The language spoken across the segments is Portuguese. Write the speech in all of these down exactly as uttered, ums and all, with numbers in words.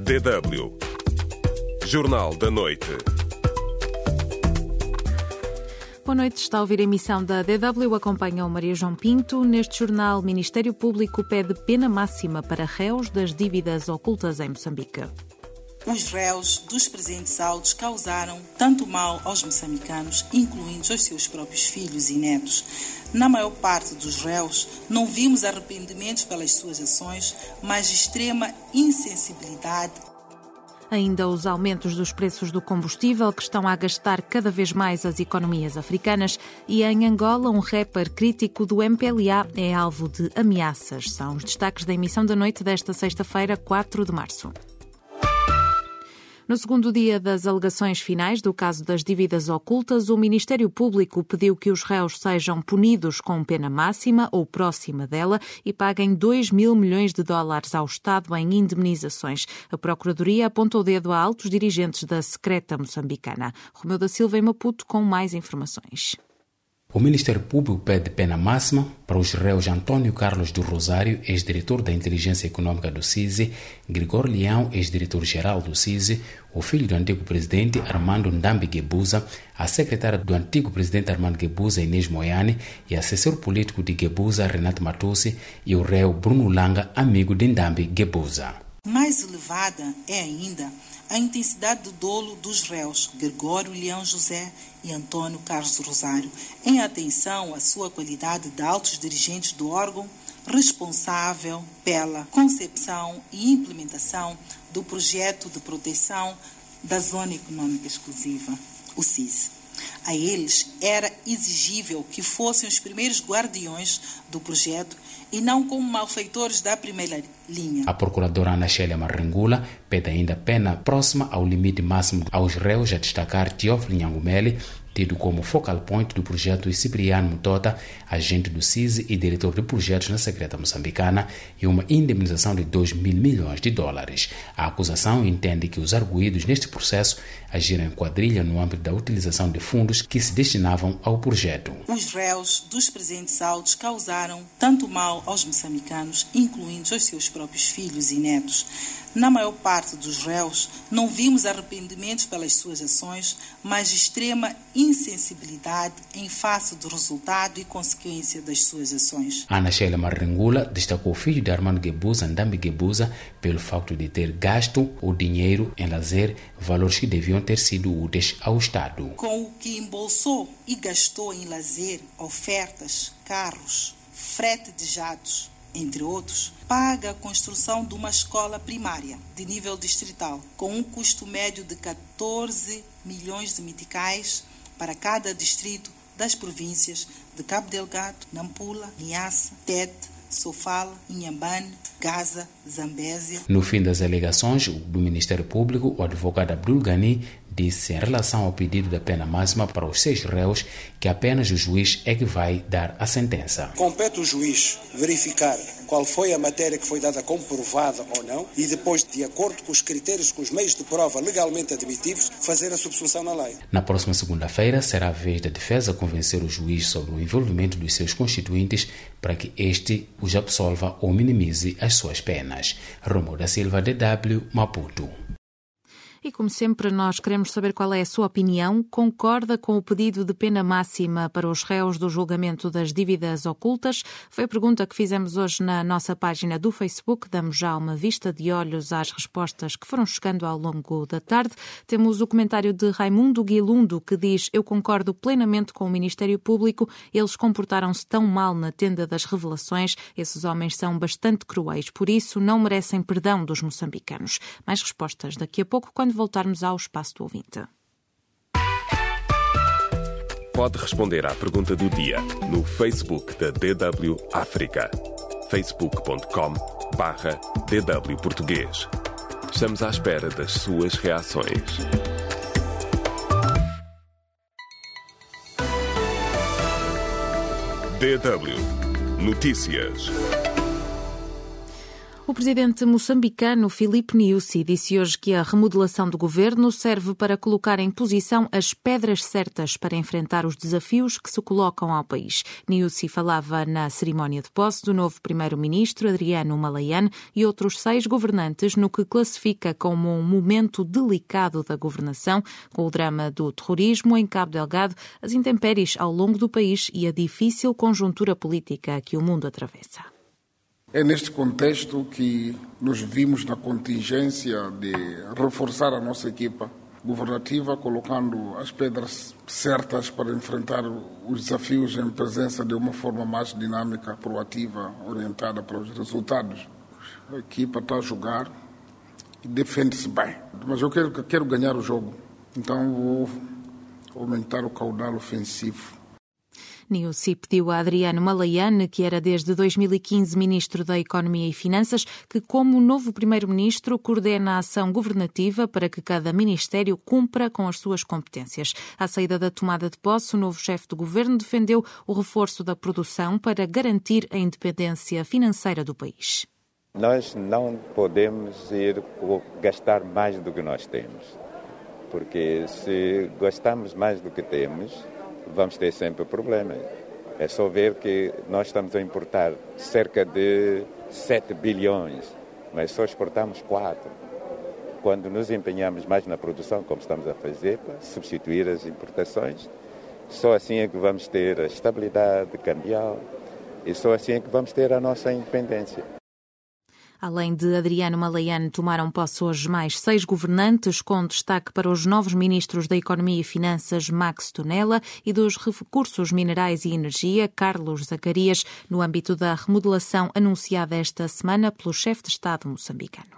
D W. Jornal da Noite. Boa noite, está a ouvir a emissão da D W, acompanha o Maria João Pinto. Neste jornal, o Ministério Público pede pena máxima para réus das dívidas ocultas em Moçambique. Os réus dos presentes autos causaram tanto mal aos moçambicanos, incluindo os seus próprios filhos e netos. Na maior parte dos réus, não vimos arrependimentos pelas suas ações, mas extrema insensibilidade. Ainda os aumentos dos preços do combustível, que estão a gastar cada vez mais as economias africanas, e em Angola, um rapper crítico do M P L A é alvo de ameaças. São os destaques da emissão da noite desta sexta-feira, quatro de março. No segundo dia das alegações finais do caso das dívidas ocultas, o Ministério Público pediu que os réus sejam punidos com pena máxima ou próxima dela e paguem dois mil milhões de dólares ao Estado em indemnizações. A Procuradoria apontou o dedo a altos dirigentes da secreta moçambicana. Romeu da Silva em Maputo com mais informações. O Ministério Público pede pena máxima para os réus Antônio Carlos do Rosário, ex-diretor da Inteligência Econômica do C I S I, Gregório Leão, ex-diretor-geral do C I S I, o filho do antigo presidente Armando Ndambi Guebuza, a secretária do antigo presidente Armando Guebuza, Inês Moiane, e assessor político de Guebuza, Renato Matusi, e o réu Bruno Langa, amigo de Ndambi Guebuza. Mais elevada é ainda a intensidade do dolo dos réus Gregório Leão José e Antônio Carlos Rosário, em atenção à sua qualidade de altos dirigentes do órgão responsável pela concepção e implementação do projeto de proteção da Zona Econômica Exclusiva, o C I S I. A eles era exigível que fossem os primeiros guardiões do projeto e não como malfeitores da primeira linha. A procuradora Ana Célia Marrengula pede ainda pena próxima ao limite máximo aos réus, a destacar Teófilo Nhangumele, tido como focal point do projeto, e Cipriano Mutota, agente do C I S I e diretor de projetos na secreta moçambicana, e uma indemnização de dois mil milhões de dólares. A acusação entende que os arguidos neste processo agiram em quadrilha no âmbito da utilização de fundos que se destinavam ao projeto. Os réus dos presentes autos causaram tanto mal aos moçambicanos, incluindo os seus próprios filhos e netos. Na maior parte dos réus, não vimos arrependimentos pelas suas ações, mas extrema insensibilidade em face do resultado e consequência das suas ações. Ana Sheila Marrengula destacou o filho de Armando Guebuza, Ndambi Guebuza, pelo facto de ter gasto o dinheiro em lazer, valores que deviam ter sido úteis ao Estado. Com o que embolsou e gastou em lazer, ofertas, carros, frete de jatos, entre outros, paga a construção de uma escola primária de nível distrital, com um custo médio de catorze milhões de meticais para cada distrito das províncias de Cabo Delgado, Nampula, Niassa, Tete, Sofala, Inhambane, Gaza, Zambésia. No fim das alegações do Ministério Público, o advogado Abdul Ghani disse em relação ao pedido da pena máxima para os seis réus que apenas o juiz é que vai dar a sentença. Compete o juiz verificar qual foi a matéria que foi dada como provada ou não e depois, de acordo com os critérios, com os meios de prova legalmente admitíveis, fazer a subsunção na lei. Na próxima segunda-feira será a vez da defesa convencer o juiz sobre o envolvimento dos seus constituintes para que este os absolva ou minimize as suas penas. Romeu da Silva, D W, Maputo. E, como sempre, nós queremos saber qual é a sua opinião. Concorda com o pedido de pena máxima para os réus do julgamento das dívidas ocultas? Foi a pergunta que fizemos hoje na nossa página do Facebook. Damos já uma vista de olhos às respostas que foram chegando ao longo da tarde. Temos o comentário de Raimundo Guilundo, que diz: eu concordo plenamente com o Ministério Público. Eles comportaram-se tão mal na tenda das revelações. Esses homens são bastante cruéis. Por isso, não merecem perdão dos moçambicanos. Mais respostas daqui a pouco, quando voltarmos ao Espaço do Ouvinte. Pode responder à pergunta do dia no Facebook da D W África. facebook ponto com barra D W Português. Estamos à espera das suas reações. D W Notícias. O presidente moçambicano Filipe Nyusi disse hoje que a remodelação do governo serve para colocar em posição as pedras certas para enfrentar os desafios que se colocam ao país. Nyusi falava na cerimónia de posse do novo primeiro-ministro Adriano Malayane e outros seis governantes no que classifica como um momento delicado da governação, com o drama do terrorismo em Cabo Delgado, as intempéries ao longo do país e a difícil conjuntura política que o mundo atravessa. É neste contexto que nos vimos na contingência de reforçar a nossa equipa governativa, colocando as pedras certas para enfrentar os desafios em presença de uma forma mais dinâmica, proativa, orientada para os resultados. A equipa está a jogar e defende-se bem, mas eu quero, quero ganhar o jogo, então vou aumentar o caudal ofensivo. Nyusi pediu a Adriano Malayane, que era desde dois mil e quinze ministro da Economia e Finanças, que como novo primeiro-ministro coordena a ação governativa para que cada ministério cumpra com as suas competências. À saída da tomada de posse, o novo chefe do governo defendeu o reforço da produção para garantir a independência financeira do país. Nós não podemos ir gastar mais do que nós temos, porque se gastamos mais do que temos, vamos ter sempre problema. É só ver que nós estamos a importar cerca de sete bilhões, mas só exportamos quatro. Quando nos empenhamos mais na produção, como estamos a fazer, para substituir as importações, só assim é que vamos ter a estabilidade cambial e só assim é que vamos ter a nossa independência. Além de Adriano Malayane, tomaram posse hoje mais seis governantes, com destaque para os novos ministros da Economia e Finanças, Max Tonela, e dos Recursos Minerais e Energia, Carlos Zacarias, no âmbito da remodelação anunciada esta semana pelo chefe de Estado moçambicano.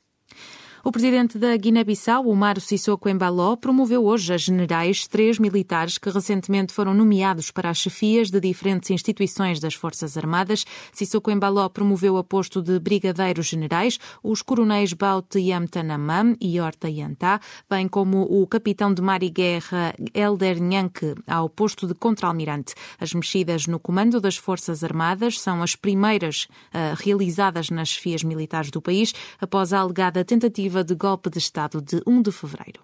O presidente da Guiné-Bissau, Umaro Sissoko Embaló, promoveu hoje a generais três militares que recentemente foram nomeados para as chefias de diferentes instituições das Forças Armadas. Sissoko Embaló promoveu a posto de brigadeiros generais os coronéis Baut Yamtanamam e Horta Yantá, bem como o capitão de mar e guerra Elder Nhanque ao posto de contra-almirante. As mexidas no comando das Forças Armadas são as primeiras uh, realizadas nas chefias militares do país após a alegada tentativa de golpe de Estado de um de fevereiro.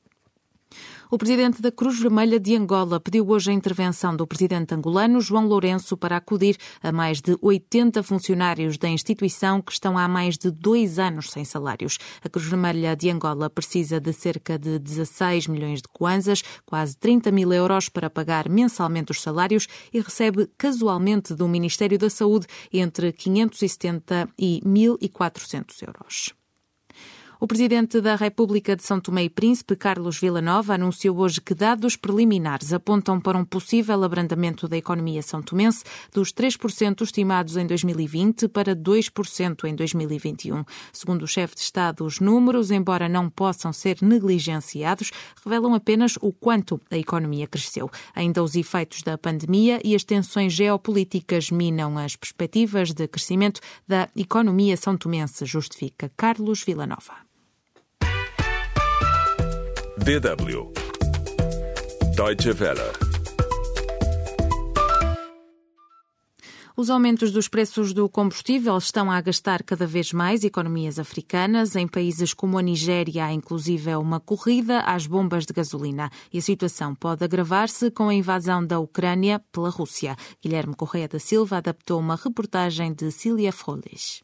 O presidente da Cruz Vermelha de Angola pediu hoje a intervenção do presidente angolano, João Lourenço, para acudir a mais de oitenta funcionários da instituição que estão há mais de dois anos sem salários. A Cruz Vermelha de Angola precisa de cerca de dezasseis milhões de kwanzas, quase trinta mil euros, para pagar mensalmente os salários e recebe casualmente do Ministério da Saúde entre quinhentos e setenta e mil e quatrocentos euros. O presidente da República de São Tomé e Príncipe, Carlos Villanova, anunciou hoje que dados preliminares apontam para um possível abrandamento da economia são-tomense dos três por cento estimados em dois mil e vinte para dois por cento em dois mil e vinte e um. Segundo o chefe de Estado, os números, embora não possam ser negligenciados, revelam apenas o quanto a economia cresceu. Ainda os efeitos da pandemia e as tensões geopolíticas minam as perspectivas de crescimento da economia são-tomense, justifica Carlos Villanova. D W Deutsche Welle. Os aumentos dos preços do combustível estão a agastar cada vez mais economias africanas. Em países como a Nigéria há inclusive uma corrida às bombas de gasolina. E a situação pode agravar-se com a invasão da Ucrânia pela Rússia. Guilherme Correia da Silva adaptou uma reportagem de Cília Froles.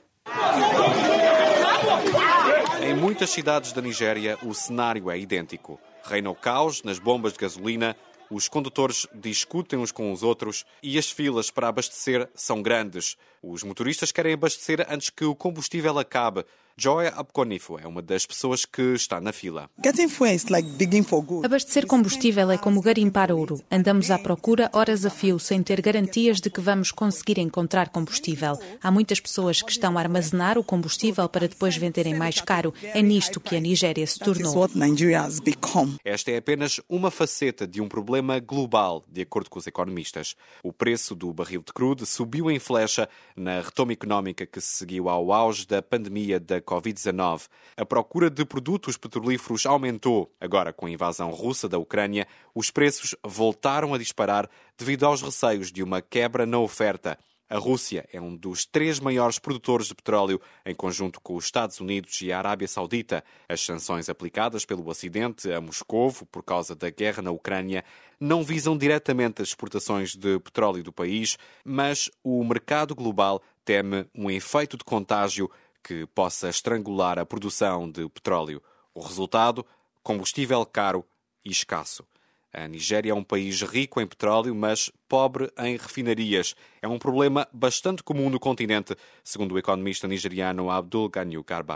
Em muitas cidades da Nigéria, o cenário é idêntico. Reina o caos nas bombas de gasolina, os condutores discutem uns com os outros e as filas para abastecer são grandes. Os motoristas querem abastecer antes que o combustível acabe. Joy Abkonifo é uma das pessoas que está na fila. Abastecer combustível é como garimpar ouro. Andamos à procura horas a fio, sem ter garantias de que vamos conseguir encontrar combustível. Há muitas pessoas que estão a armazenar o combustível para depois venderem mais caro. É nisto que a Nigéria se tornou. Esta é apenas uma faceta de um problema global, de acordo com os economistas. O preço do barril de crudo subiu em flecha na retoma económica que se seguiu ao auge da pandemia da covid dezanove. A procura de produtos petrolíferos aumentou. Agora, com a invasão russa da Ucrânia, os preços voltaram a disparar devido aos receios de uma quebra na oferta. A Rússia é um dos três maiores produtores de petróleo, em conjunto com os Estados Unidos e a Arábia Saudita. As sanções aplicadas pelo Ocidente a Moscovo por causa da guerra na Ucrânia não visam diretamente as exportações de petróleo do país, mas o mercado global teme um efeito de contágio que possa estrangular a produção de petróleo. O resultado? Combustível caro e escasso. A Nigéria é um país rico em petróleo, mas pobre em refinarias. É um problema bastante comum no continente, segundo o economista nigeriano Abdul Ganiyu Garba.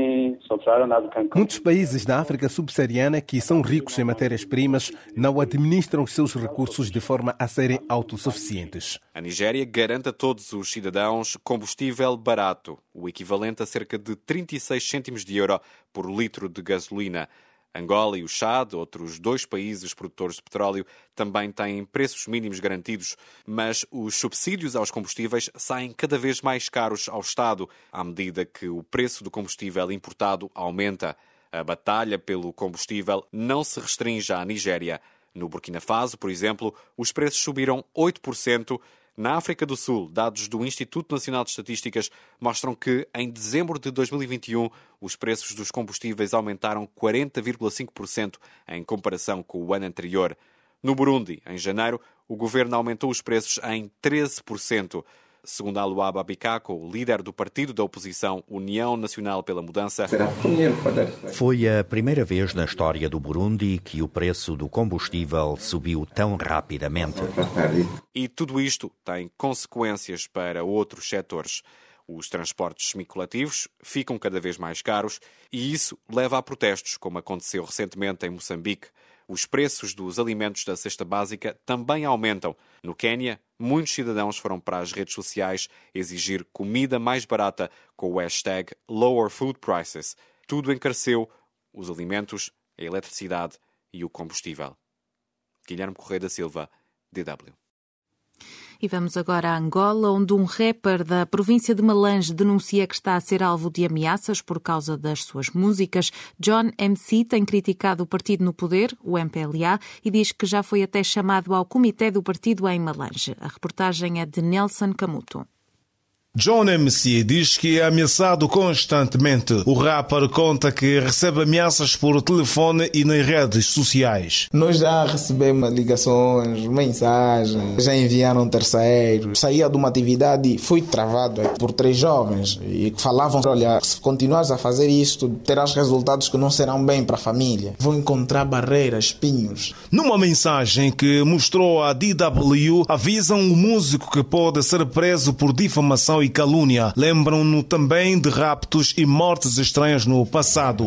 Muitos países da África subsaariana que são ricos em matérias-primas não administram os seus recursos de forma a serem autossuficientes. A Nigéria garante a todos os cidadãos combustível barato, o equivalente a cerca de trinta e seis cêntimos de euro por litro de gasolina. Angola e o Chad, outros dois países produtores de petróleo, também têm preços mínimos garantidos, mas os subsídios aos combustíveis saem cada vez mais caros ao Estado, à medida que o preço do combustível importado aumenta. A batalha pelo combustível não se restringe à Nigéria. No Burkina Faso, por exemplo, os preços subiram oito por cento. Na África do Sul, dados do Instituto Nacional de Estatísticas mostram que, em dezembro de dois mil e vinte e um, os preços dos combustíveis aumentaram quarenta vírgula cinco por cento em comparação com o ano anterior. No Burundi, em janeiro, o governo aumentou os preços em treze por cento. Segundo Aluaba Bikako, o líder do partido da oposição União Nacional pela Mudança, foi a primeira vez na história do Burundi que o preço do combustível subiu tão rapidamente. E tudo isto tem consequências para outros setores. Os transportes semicolativos ficam cada vez mais caros e isso leva a protestos, como aconteceu recentemente em Moçambique. Os preços dos alimentos da cesta básica também aumentam. No Quênia, muitos cidadãos foram para as redes sociais exigir comida mais barata com o hashtag Lower Food Prices. Tudo encareceu: os alimentos, a eletricidade e o combustível. Guilherme Correia da Silva, D W. E vamos agora a Angola, onde um rapper da província de Malange denuncia que está a ser alvo de ameaças por causa das suas músicas. John M C tem criticado o partido no poder, o M P L A, e diz que já foi até chamado ao comitê do partido em Malange. A reportagem é de Nelson Camuto. John M C diz que é ameaçado constantemente. O rapper conta que recebe ameaças por telefone e nas redes sociais. Nós já recebemos ligações, mensagens, já enviaram terceiros. Saía de uma atividade, fui travado por três jovens e falavam: olha, se continuares a fazer isto, terás resultados que não serão bem para a família. Vão encontrar barreiras, espinhos. Numa mensagem que mostrou à D W, avisam o músico que pode ser preso por difamação e calúnia. Lembram-no também de raptos e mortes estranhas no passado.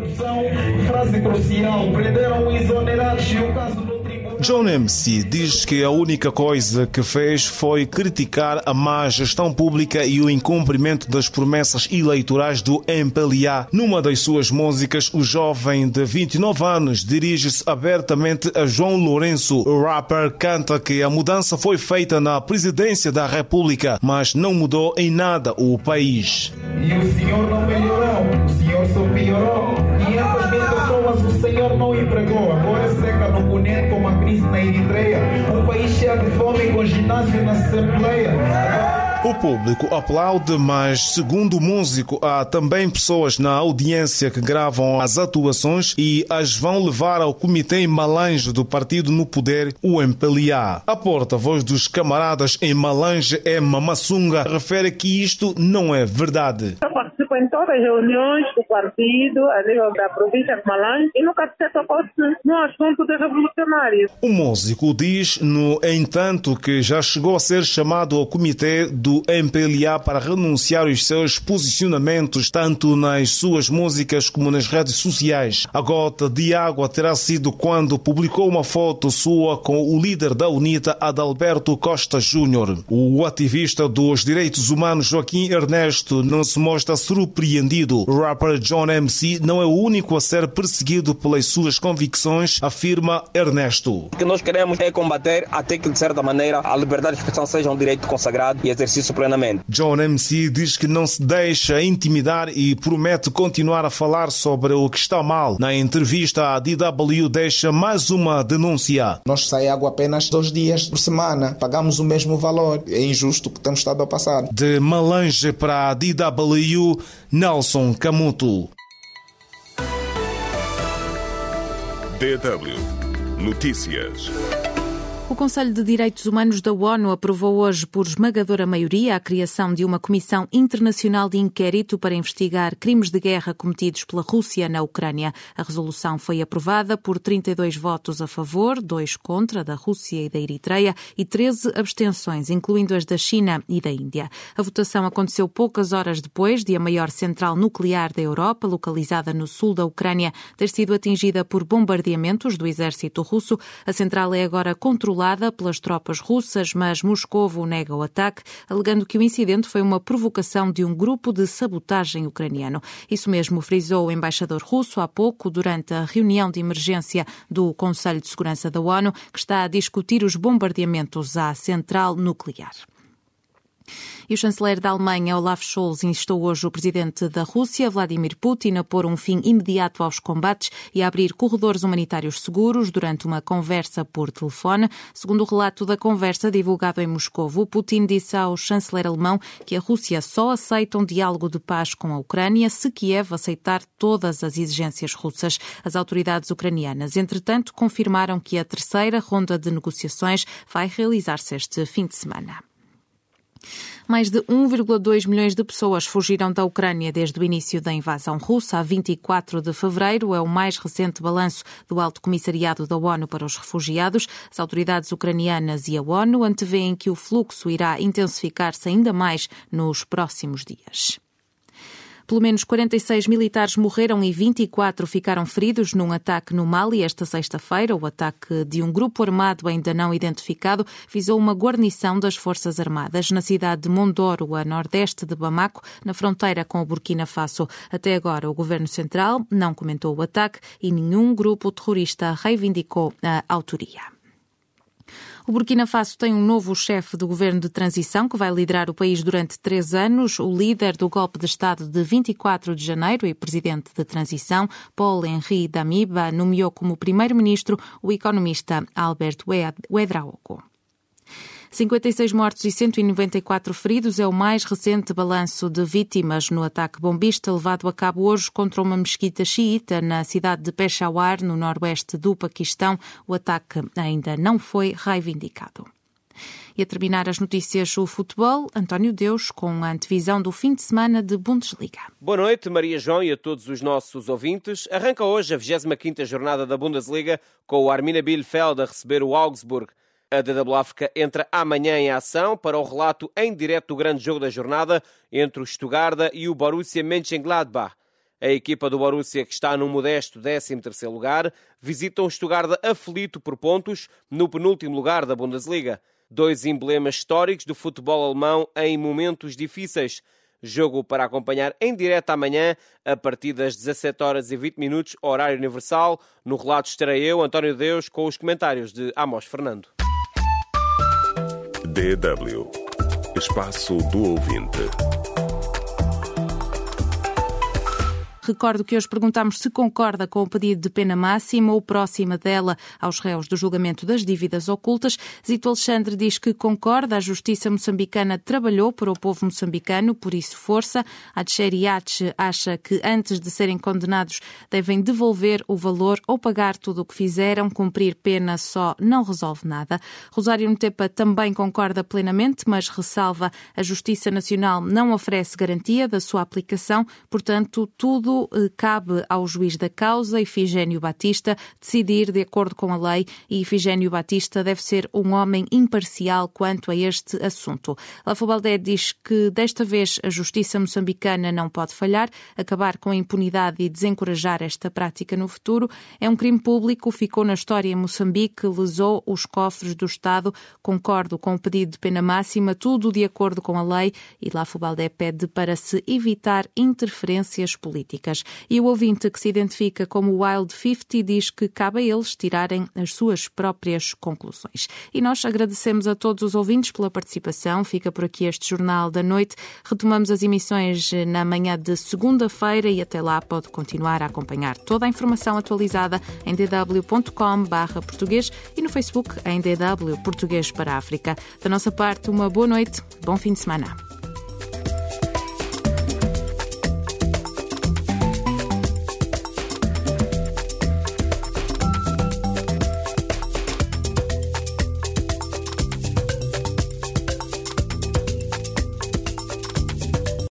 Frase crucial: prenderam exonerados e o caso do John M C diz que a única coisa que fez foi criticar a má gestão pública e o incumprimento das promessas eleitorais do M P L A. Numa das suas músicas, o jovem de vinte e nove anos dirige-se abertamente a João Lourenço. O rapper canta que a mudança foi feita na presidência da República, mas não mudou em nada o país. E o senhor não melhorou, o senhor só piorou. quinhentas mil pessoas o senhor não empregou. Agora seca no bonito como a crise na Eritreia. Um país cheio de fome com ginásio na Assembleia. O público aplaude, mas, segundo o músico, há também pessoas na audiência que gravam as atuações e as vão levar ao comitê em Malange do partido no poder, o M P L A. A porta-voz dos camaradas em Malange, Emma Massunga, refere que isto não é verdade. Eu participo em todas as reuniões do partido a nível da província de Malange e nunca se tocou no assunto de revolucionários. O músico diz, no entanto, que já chegou a ser chamado ao comitê do M P L A para renunciar aos seus posicionamentos, tanto nas suas músicas como nas redes sociais. A gota de água terá sido quando publicou uma foto sua com o líder da UNITA, Adalberto Costa Júnior. O ativista dos direitos humanos Joaquim Ernesto não se mostra surpreso surpreendido. O rapper John M C não é o único a ser perseguido pelas suas convicções, afirma Ernesto. O que nós queremos é combater até que, de certa maneira, a liberdade de expressão seja um direito consagrado e exercício plenamente. John M C diz que não se deixa intimidar e promete continuar a falar sobre o que está mal. Na entrevista, a D W deixa mais uma denúncia. Nós sai água apenas dois dias por semana. Pagamos o mesmo valor. É injusto o que temos estado a passar. De Malange para a D W, Nelson Camuto. D W Notícias. O Conselho de Direitos Humanos da ONU aprovou hoje por esmagadora maioria a criação de uma comissão internacional de inquérito para investigar crimes de guerra cometidos pela Rússia na Ucrânia. A resolução foi aprovada por trinta e dois votos a favor, dois contra, da Rússia e da Eritreia, e treze abstenções, incluindo as da China e da Índia. A votação aconteceu poucas horas depois de a maior central nuclear da Europa, localizada no sul da Ucrânia, ter sido atingida por bombardeamentos do exército russo. A central é agora controlada pelas tropas russas, mas Moscovo nega o ataque, alegando que o incidente foi uma provocação de um grupo de sabotagem ucraniano. Isso mesmo frisou o embaixador russo há pouco, durante a reunião de emergência do Conselho de Segurança da ONU, que está a discutir os bombardeamentos à central nuclear. E o chanceler da Alemanha, Olaf Scholz, instou hoje o presidente da Rússia, Vladimir Putin, a pôr um fim imediato aos combates e a abrir corredores humanitários seguros durante uma conversa por telefone. Segundo o relato da conversa divulgado em Moscovo, Putin disse ao chanceler alemão que a Rússia só aceita um diálogo de paz com a Ucrânia se Kiev aceitar todas as exigências russas. As autoridades ucranianas, entretanto, confirmaram que a terceira ronda de negociações vai realizar-se este fim de semana. Mais de um vírgula dois milhões de pessoas fugiram da Ucrânia desde o início da invasão russa, a vinte e quatro de fevereiro. É o mais recente balanço do Alto Comissariado da ONU para os Refugiados. As autoridades ucranianas e a ONU antevêem que o fluxo irá intensificar-se ainda mais nos próximos dias. Pelo menos quarenta e seis militares morreram e vinte e quatro ficaram feridos num ataque no Mali esta sexta-feira. O ataque de um grupo armado ainda não identificado visou uma guarnição das Forças Armadas na cidade de Mondoro, a nordeste de Bamako, na fronteira com o Burkina Faso. Até agora, o Governo Central não comentou o ataque e nenhum grupo terrorista reivindicou a autoria. O Burkina Faso tem um novo chefe do governo de transição que vai liderar o país durante três anos. O líder do golpe de Estado de vinte e quatro de janeiro e presidente de transição, Paul-Henri Damiba, nomeou como primeiro-ministro o economista Albert Ouedraogo. cinquenta e seis mortos e cento e noventa e quatro feridos é o mais recente balanço de vítimas no ataque bombista levado a cabo hoje contra uma mesquita xiita na cidade de Peshawar, no noroeste do Paquistão. O ataque ainda não foi reivindicado. E a terminar as notícias o futebol, António Deus com a antevisão do fim de semana de Bundesliga. Boa noite, Maria João, e a todos os nossos ouvintes. Arranca hoje a vigésima quinta jornada da Bundesliga com o Arminia Bielefeld a receber o Augsburg. A D W África entra amanhã em ação para o relato em direto do grande jogo da jornada entre o Stuttgart e o Borussia Mönchengladbach. A equipa do Borussia, que está num modesto décimo terceiro lugar, visita o Stuttgart aflito por pontos no penúltimo lugar da Bundesliga. Dois emblemas históricos do futebol alemão em momentos difíceis. Jogo para acompanhar em direto amanhã, a partir das dezassete horas e vinte minutos, horário universal. No relato estarei eu, António Deus, com os comentários de Amos Fernando. D W Espaço do Ouvinte. Recordo que hoje perguntámos se concorda com o pedido de pena máxima ou próxima dela aos réus do julgamento das dívidas ocultas. Zito Alexandre diz que concorda, a justiça moçambicana trabalhou para o povo moçambicano, por isso força. A Tcheriache acha que antes de serem condenados devem devolver o valor ou pagar tudo o que fizeram, cumprir pena só não resolve nada. Rosário Ntepa também concorda plenamente, mas ressalva a Justiça Nacional não oferece garantia da sua aplicação, portanto tudo tudo, cabe ao juiz da causa, Ifigênio Batista, decidir de acordo com a lei, e Ifigênio Batista deve ser um homem imparcial quanto a este assunto. Lafo Baldé diz que desta vez a justiça moçambicana não pode falhar, acabar com a impunidade e desencorajar esta prática no futuro. É um crime público, ficou na história em Moçambique, lesou os cofres do Estado. Concordo com o pedido de pena máxima, tudo de acordo com a lei, e Lafo Baldé pede para se evitar interferências políticas. E o ouvinte que se identifica como Wild cinquenta diz que cabe a eles tirarem as suas próprias conclusões. E nós agradecemos a todos os ouvintes pela participação. Fica por aqui este Jornal da Noite. Retomamos as emissões na manhã de segunda-feira e até lá pode continuar a acompanhar toda a informação atualizada em d w ponto com barra português e no Facebook em D W Português para a África. Da nossa parte, uma boa noite, bom fim de semana.